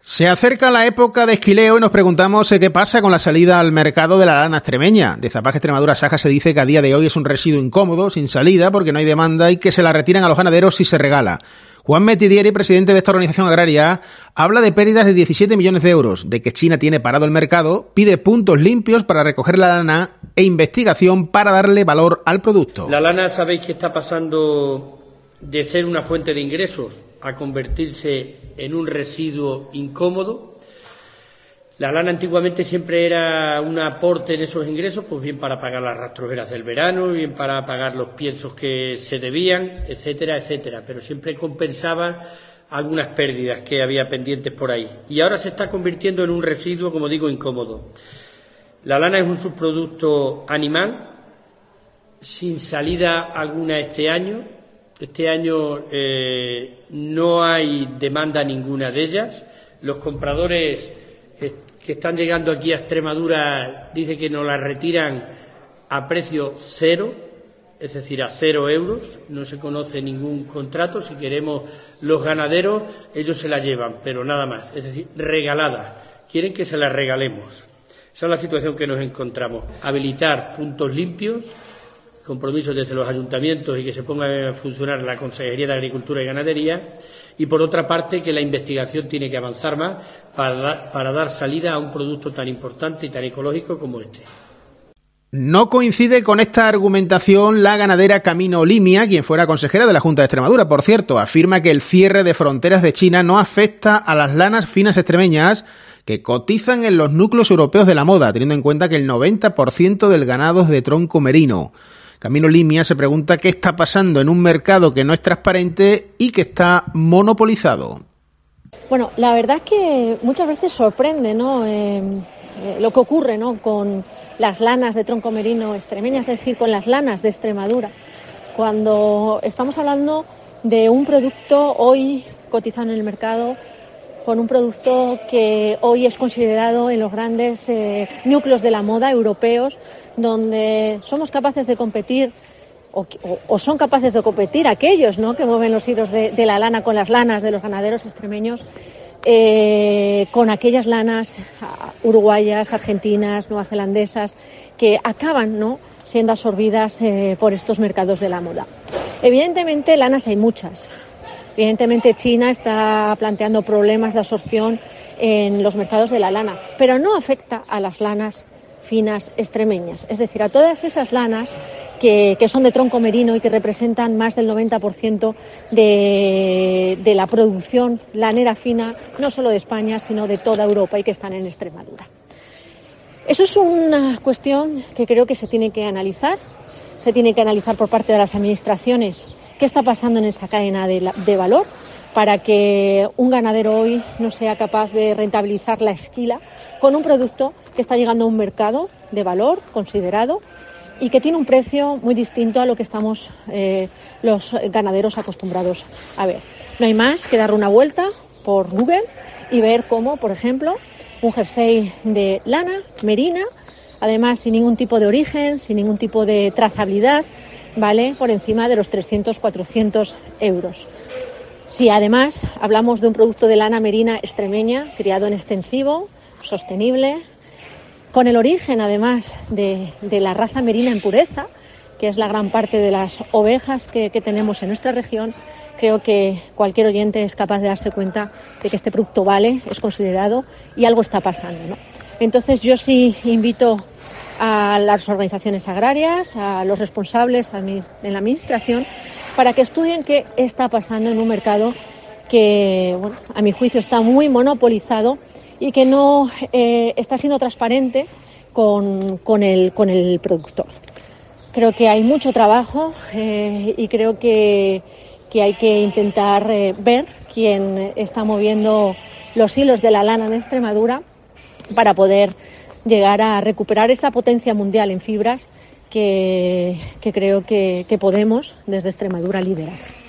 Se acerca la época de esquileo y nos preguntamos qué pasa con la salida al mercado de la lana extremeña. De Zapaje Extremadura Saja se dice que a día de hoy es un residuo incómodo, sin salida, porque no hay demanda y que se la retiran a los ganaderos si se regala. Juan Metidieri, presidente de esta organización agraria, habla de pérdidas de 17 millones de euros, de que China tiene parado el mercado, pide puntos limpios para recoger la lana e investigación para darle valor al producto. La lana, sabéis que está pasando de ser una fuente de ingresos a convertirse en un residuo incómodo. La lana antiguamente siempre era un aporte en esos ingresos, pues bien para pagar las rastrojeras del verano, bien para pagar los piensos que se debían, etcétera, etcétera, pero siempre compensaba algunas pérdidas que había pendientes por ahí. Y ahora se está convirtiendo en un residuo, como digo, incómodo. La lana es un subproducto animal, sin salida alguna este año. Este año no hay demanda ninguna de ellas. Los compradores que están llegando aquí a Extremadura dicen que nos la retiran a precio cero, es decir, a 0 euros. No se conoce ningún contrato. Si queremos los ganaderos, ellos se la llevan, pero nada más. Es decir, regalada. Quieren que se la regalemos. Esa es la situación que nos encontramos. Habilitar puntos limpios, compromisos desde los ayuntamientos y que se ponga a funcionar la Consejería de Agricultura y Ganadería, y por otra parte que la investigación tiene que avanzar más para dar salida a un producto tan importante y tan ecológico como este. No coincide con esta argumentación la ganadera Camino Limia, quien fuera consejera de la Junta de Extremadura, por cierto. Afirma que el cierre de fronteras de China no afecta a las lanas finas extremeñas que cotizan en los núcleos europeos de la moda, teniendo en cuenta que el 90% del ganado es de tronco merino. Camino Limia se pregunta qué está pasando en un mercado que no es transparente y que está monopolizado. Bueno, la verdad es que muchas veces sorprende, ¿no? Lo que ocurre, ¿no?, con las lanas de tronco merino extremeñas, es decir, con las lanas de Extremadura. Cuando estamos hablando de un producto hoy cotizado en el mercado, con un producto que hoy es considerado en los grandes núcleos de la moda europeos, donde somos capaces de competir, o son capaces de competir aquellos, ¿no?, que mueven los hilos de la lana con las lanas de los ganaderos extremeños, con aquellas lanas uruguayas, argentinas, neozelandesas, que acaban, ¿no?, siendo absorbidas por estos mercados de la moda. Evidentemente, lanas hay muchas. Evidentemente, China está planteando problemas de absorción en los mercados de la lana, pero no afecta a las lanas finas extremeñas, es decir, a todas esas lanas que son de tronco merino y que representan más del 90% de la producción lanera fina, no solo de España, sino de toda Europa, y que están en Extremadura. Eso es una cuestión que creo que se tiene que analizar por parte de las administraciones. ¿Qué está pasando en esa cadena de valor para que un ganadero hoy no sea capaz de rentabilizar la esquila con un producto que está llegando a un mercado de valor considerado y que tiene un precio muy distinto a lo que estamos los ganaderos acostumbrados a ver? No hay más que dar una vuelta por Google y ver cómo, por ejemplo, un jersey de lana merina, además sin ningún tipo de origen, sin ningún tipo de trazabilidad, vale por encima de los 300, 400 euros. Si además hablamos de un producto de lana merina extremeña, criado en extensivo, sostenible, con el origen además de la raza merina en pureza, que es la gran parte de las ovejas que tenemos en nuestra región, creo que cualquier oyente es capaz de darse cuenta de que este producto vale, es considerado y algo está pasando, ¿no? Entonces yo sí invito a las organizaciones agrarias, a los responsables en la administración, para que estudien qué está pasando en un mercado que, bueno, a mi juicio está muy monopolizado y que no está siendo transparente con el productor. Creo que hay mucho trabajo y creo que hay que intentar ver quién está moviendo los hilos de la lana en Extremadura para poder llegar a recuperar esa potencia mundial en fibras que creo que podemos desde Extremadura liderar.